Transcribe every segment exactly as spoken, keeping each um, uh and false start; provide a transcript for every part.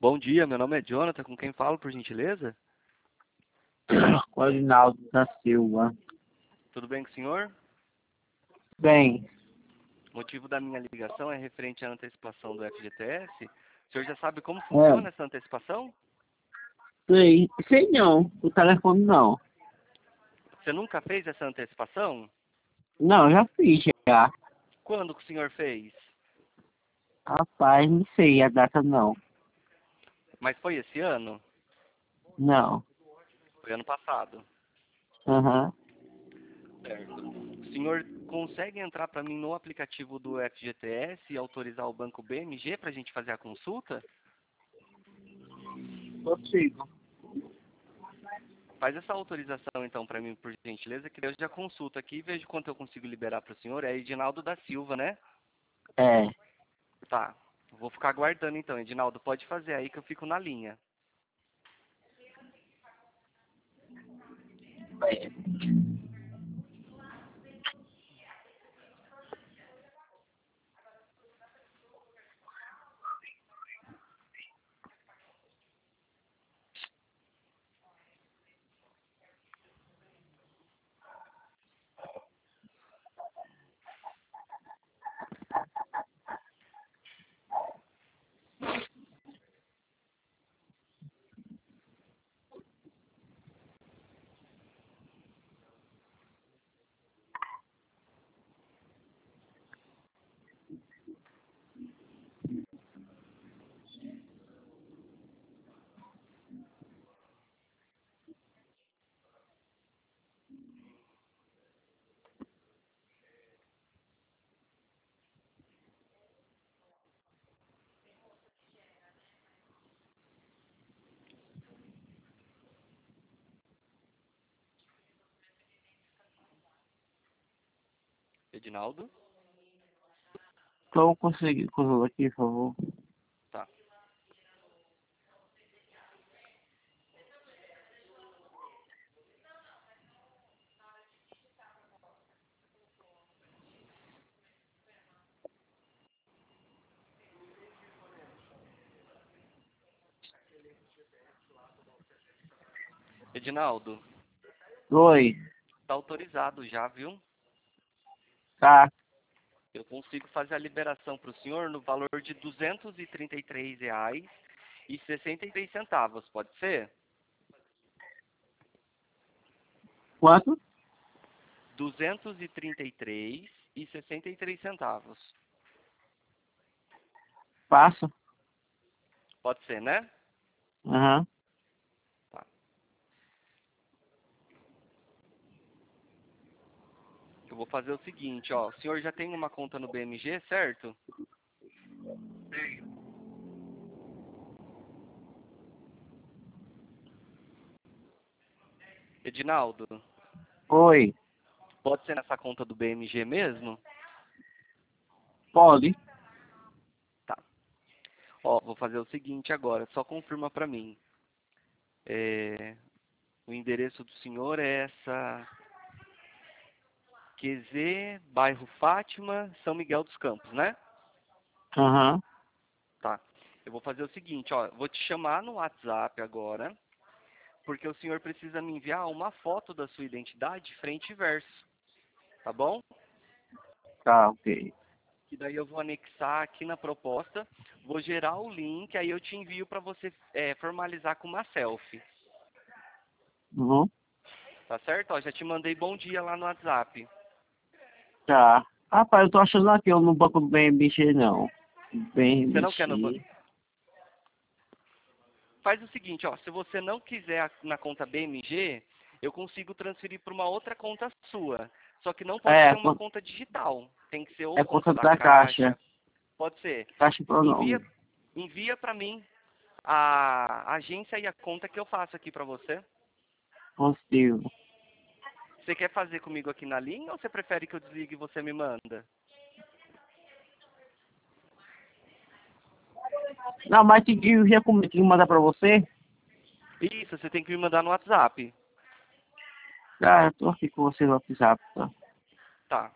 Bom dia, meu nome é Jonathan, com quem falo, por gentileza? Corinaldo da Silva. Tudo bem com o senhor? Bem, O motivo da minha ligação é referente à antecipação do F G T S. O senhor já sabe como é, funciona essa antecipação? sei, sei não, o telefone não. Você nunca fez essa antecipação? Não, já fiz já. Quando que o senhor fez? Rapaz, não sei a data não. Mas foi esse ano? Não. Foi ano passado. Aham. Certo. O senhor consegue entrar para mim no aplicativo do F G T S e autorizar o banco B M G para a gente fazer a consulta? Consigo. Faz essa autorização então para mim, por gentileza, que eu já consulto aqui e vejo quanto eu consigo liberar para o senhor. É Edinaldo da Silva, né? É. Tá. Vou ficar aguardando então, Edinaldo. Pode fazer aí que eu fico na linha. É. Edinaldo? Então consegui, consegui aqui, por favor. Tá. Edinaldo, Oi. tá autorizado já, viu? Tá. Eu consigo fazer a liberação para o senhor no valor de duzentos e trinta e três reais e sessenta e três centavos, pode ser? Quanto? duzentos e trinta e três e sessenta e três centavos. Passo. Pode ser, né? Aham. Tá. Eu vou fazer o seguinte, ó. O senhor já tem uma conta no B M G, certo? Edinaldo, Oi. pode ser nessa conta do B M G mesmo? Pode? Tá. Ó, vou fazer o seguinte agora, só confirma pra mim. É, o endereço do senhor é essa Q Z, bairro Fátima, São Miguel dos Campos, né? Aham. Tá. Eu vou fazer o seguinte, ó, vou te chamar no WhatsApp agora, porque o senhor precisa me enviar uma foto da sua identidade frente e verso, tá bom? Tá, ok. Que daí eu vou anexar aqui na proposta, vou gerar o link, aí eu te envio para você é, formalizar com uma selfie, Uhum. tá certo? Ó, já te mandei bom dia lá no WhatsApp. Tá. Rapaz, eu tô achando aqui, eu no banco do B M G não. Você não quer no... ba- B M G. Faz o seguinte, ó, se você não quiser a- na conta B M G, eu consigo transferir para uma outra conta sua. Só que não pode É, ser uma conta digital. Tem que ser ou é conta conta da da Caixa. Caixa. Pode ser. Caixa Envia, Pronome. envia para mim a agência e a conta que eu faço aqui para você. Consigo. Você quer fazer comigo aqui na linha ou você prefere que eu desligue e você me manda? Não, mas tem que, eu já com- tem que mandar pra você? Isso, você tem que me mandar no WhatsApp. Ah, eu tô aqui com você no WhatsApp, tá? Tá.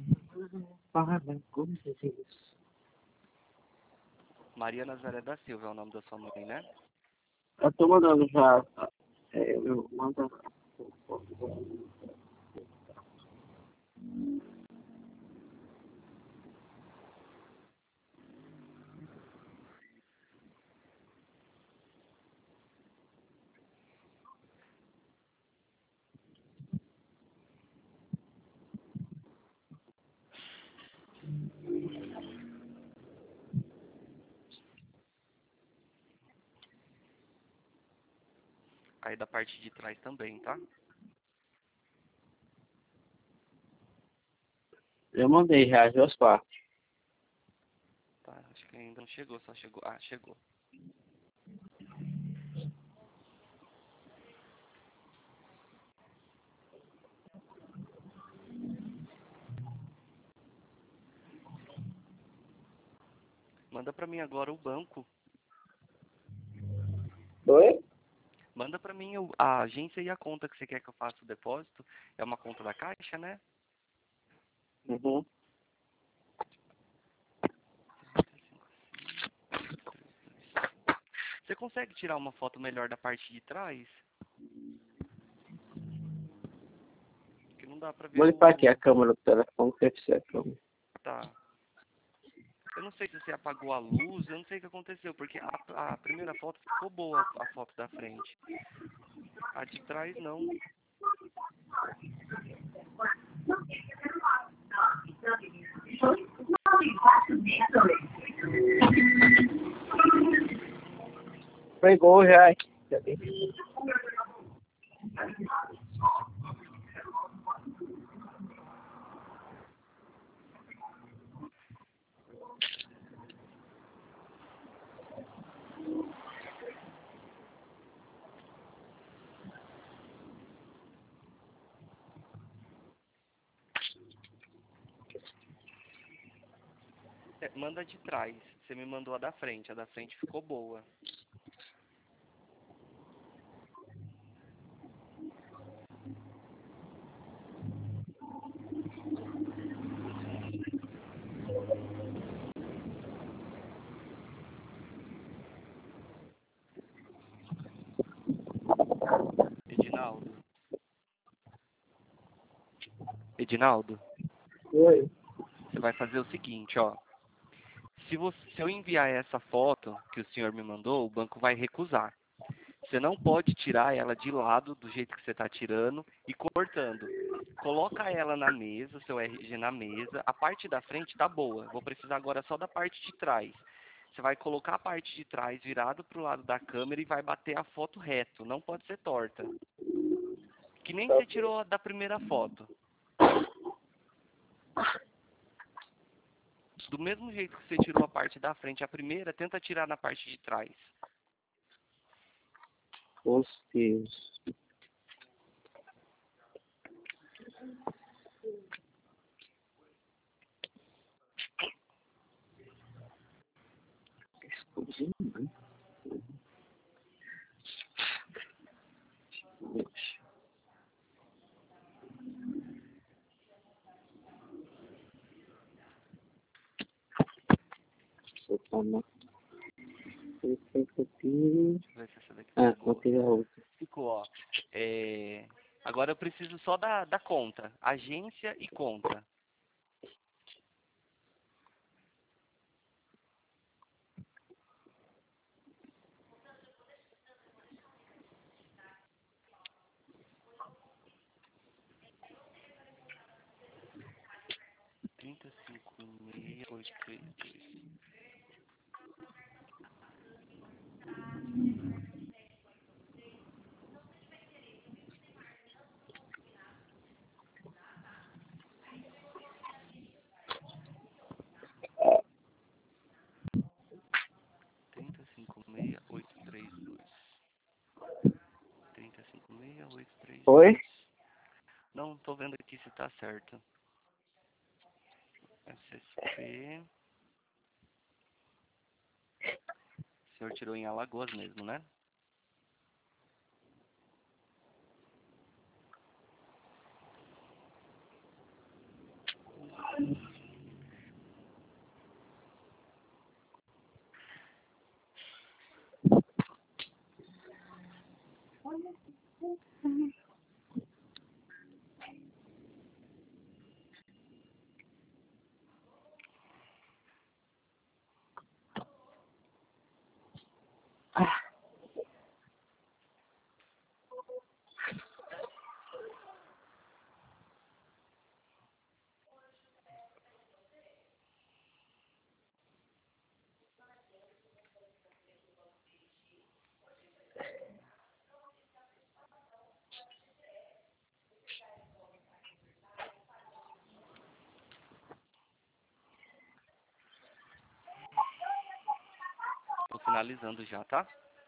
Para com Jesus. Maria Nazaré da Silva é o nome da sua mãe, né? Eu tô mandando já. É, eu mando. Aí da parte de trás também, tá? Eu mandei já as duas partes. Tá, acho que ainda não chegou, só chegou. Ah, chegou. Manda pra mim agora o banco. Oi? Manda pra mim o- a agência e a conta que você quer que eu faça o depósito. É uma conta da Caixa, né? Uhum. Você consegue tirar uma foto melhor da parte de trás? Que não dá pra ver Vou limpar aqui a o... câmera do telefone, que deve ser a câmera. Tá. Eu não sei se você apagou a luz, eu não sei o que aconteceu, porque a, a primeira foto ficou boa, a foto da frente. A de trás não. Pegou já. Já tem. É, manda a de trás. Você me mandou a da frente, a da frente ficou boa. Edinaldo. Edinaldo, Oi. você vai fazer o seguinte, ó. Se, você, se eu enviar essa foto que o senhor me mandou, o banco vai recusar. Você não pode tirar ela de lado do jeito que você está tirando e cortando. Coloca ela na mesa, seu R G na mesa. A parte da frente tá boa. Vou precisar agora só da parte de trás. Você vai colocar a parte de trás virado para o lado da câmera e vai bater a foto reto. Não pode ser torta. Que nem você tirou da primeira foto. Do mesmo jeito que você tirou a parte da frente, a primeira, tenta tirar na parte de trás. Os Deus. Explodindo, né? Você tá na... Deixa eu ver se essa daqui Ah, ficou boa. contei a outra. Ficou, ó. É... Agora eu preciso só da, da conta. Agência e conta. trinta e cinco, seis, oito, três, dois. trinta e cinco, seis, oito, três, dois. trinta e cinco, seis, oito, três, Oi? dois. Não, tô vendo aqui se tá certo. S S P. O senhor tirou em Alagoas mesmo, né? Tô finalizando já, tá?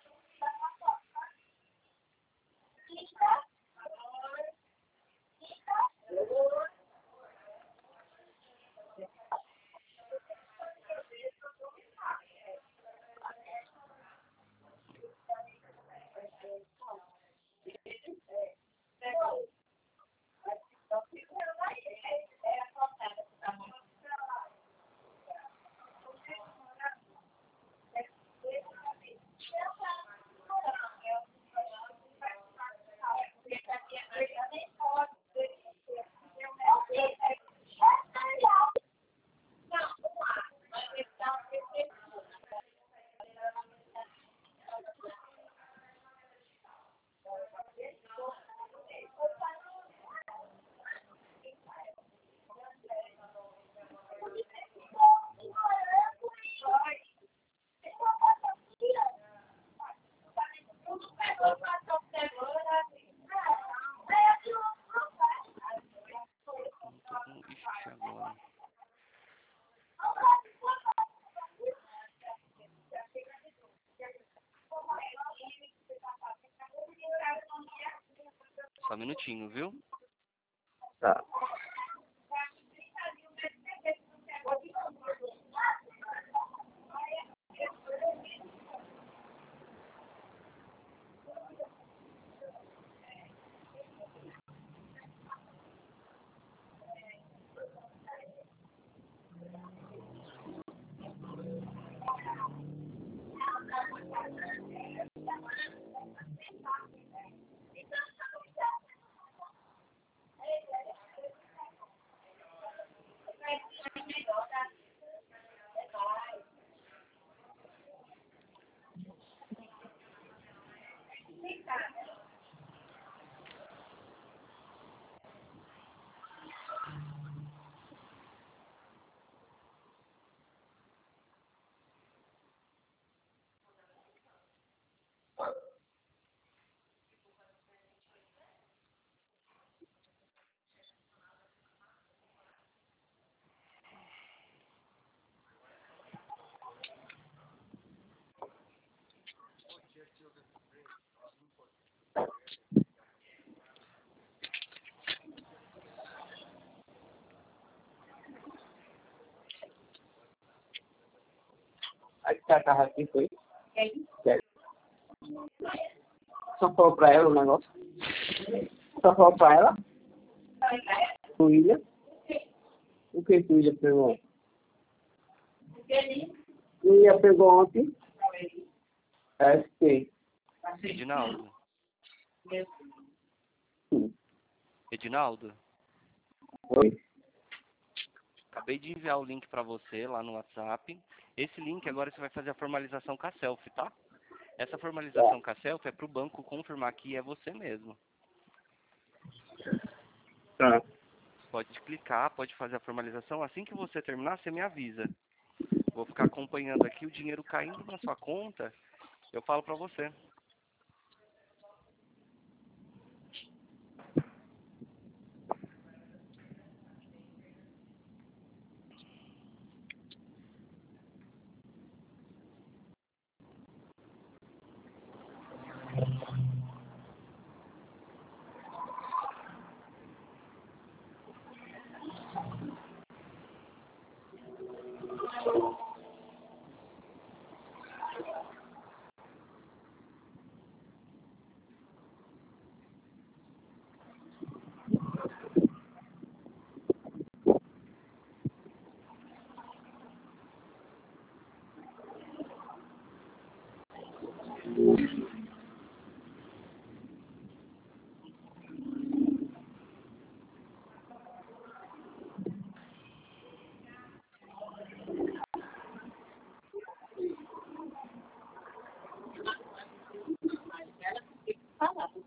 Não tô com... Ixi, agora. Só um minutinho, viu? Tá. Aí tá a carro aqui, foi? Certo. Só falou pra ela o negócio? Só falou pra ela? O William? O que que o William pegou? O William pegou ontem? S P. Edinaldo. Sim. Edinaldo, Oi. acabei de enviar o link pra você lá no WhatsApp. Esse link agora você vai fazer a formalização com a selfie, tá? Essa formalização com a selfie é pro banco confirmar que é você mesmo. Tá. Pode clicar, pode fazer a formalização. Assim que você terminar, você me avisa. Vou ficar acompanhando aqui o dinheiro caindo na sua conta. Eu falo pra você.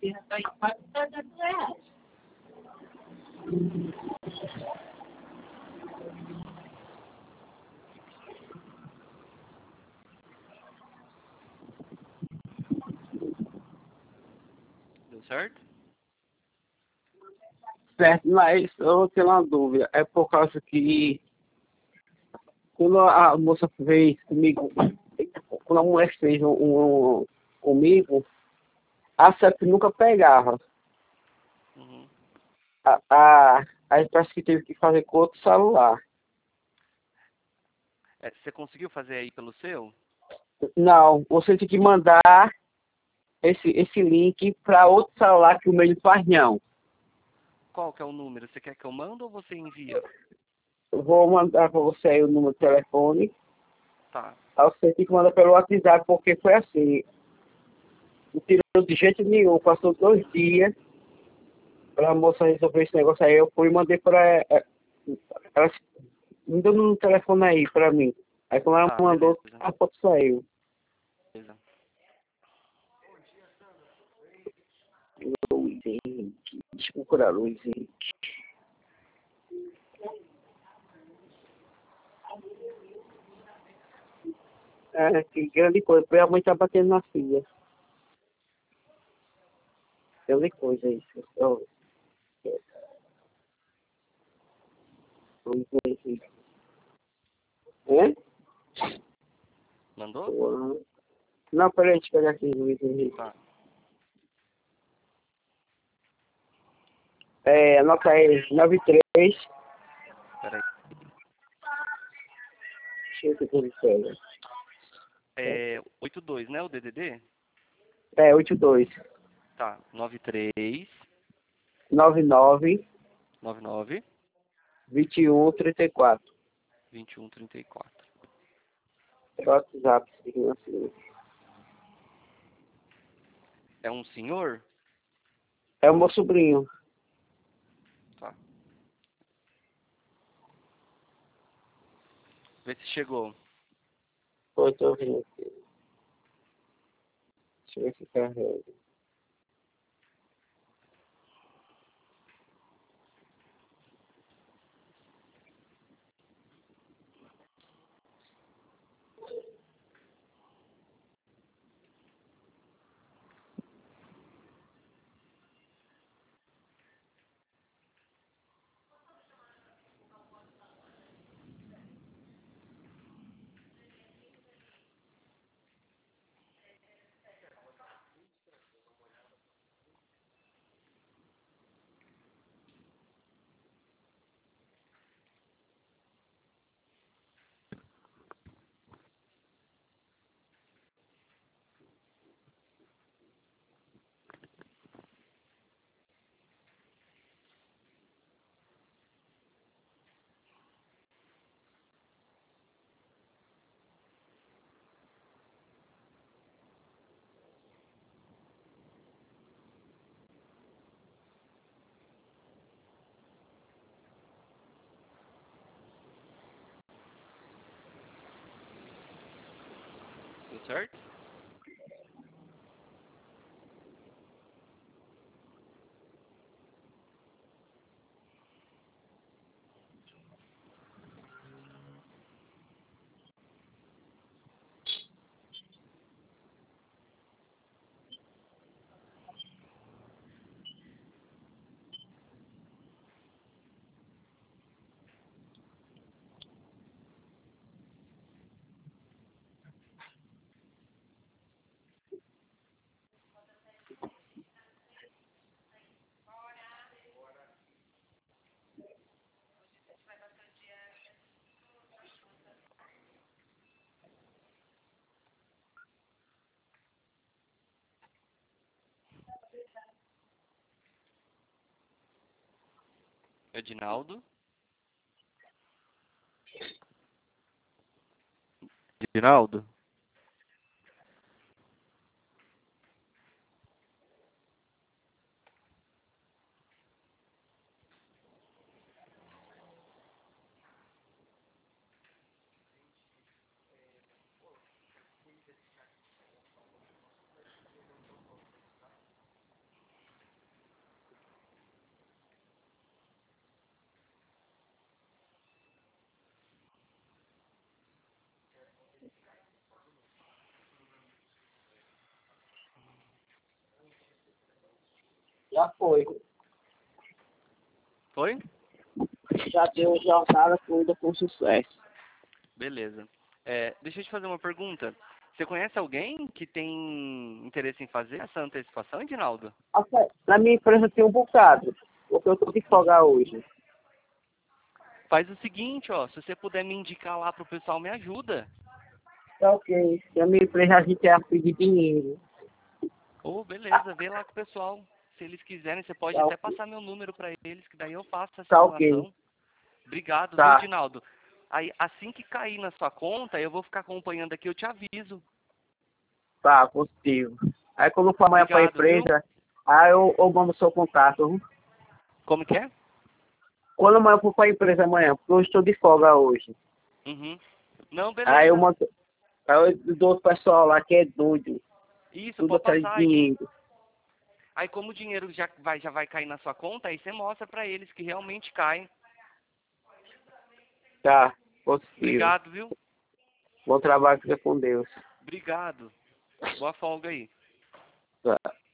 já tá aí quase trezentos reais. Deu certo? Certo, mas eu tenho uma dúvida. É por causa que quando a moça fez comigo, quando a mulher fez um, um, comigo, a CEP nunca pegava. Uhum. A, a, aí parece que teve que fazer com outro celular. É, você conseguiu fazer aí pelo seu? Não, você tem que mandar esse, esse link para outro celular que o meu não faz não. Qual que é o número? Você quer que eu mando ou você envia? Eu vou mandar para você aí o número do telefone. Tá. Aí você tem que mandar pelo WhatsApp, porque foi assim. Não tirou de jeito nenhum. Passou dois dias para a moça resolver esse negócio aí. Eu fui e mandei para ela. Ela me deu no telefone aí para mim. Aí quando ela Tá, mandou, beleza. a foto saiu. Beleza. Luiz Henrique. Deixa eu procurar Luiz Henrique. É, que grande coisa. A mãe tá batendo na filha. Grande coisa isso. Oh, é. Luiz Henrique. É? Mandou? Pô, não, peraí, deixa eu pegar aqui, Luiz Henrique. Tá. É, anota aí, nove três. Peraí. Deixa eu ver o que ele pega. É oitenta e dois, né? O D D D? É, oito dois. Tá. nove três nove nove nove nove vinte e um trinta e quatro. vinte e um trinta e quatro. É o WhatsApp, seguindo assim. É um senhor? É o meu sobrinho. Tá. Vê se chegou. Pô, eu tô vendo aqui. Deixa eu ver se carrega. Deu certo? Edinaldo? Edinaldo? Já foi. Foi? Já deu jornada toda com sucesso. Beleza. É, deixa eu te fazer uma pergunta. Você conhece alguém que tem interesse em fazer essa antecipação, Edinaldo? Até na minha empresa tem um bocado, porque eu tô de folga hoje. Faz o seguinte, ó, se você puder me indicar lá pro pessoal, me ajuda. Tá ok. Na minha empresa a gente é a pedir dinheiro. Ô, beleza, vê lá com o pessoal. Se eles quiserem, você pode Tá até ok. passar meu número pra eles, que daí eu faço a Tá ok. simulação. Obrigado, viu, Tá. Edinaldo? Aí, assim que cair na sua conta, eu vou ficar acompanhando aqui, eu te aviso. Tá, positivo. Aí quando for amanhã pra Obrigado, viu? empresa, aí eu, eu mando o seu contato. Viu? Como que é? Quando amanhã eu for pra empresa amanhã, porque eu estou de folga hoje. Uhum. Não, Aí eu beleza. mando. Aí eu dou o pessoal lá que é doido. Isso, Tudo pode atrás de passar aí. dinheiro. Aí como o dinheiro já vai, já vai cair na sua conta, aí você mostra pra eles que realmente cai. Tá, positivo. Obrigado, viu? Bom trabalho, fica com Deus. Obrigado. Boa folga aí. Tá.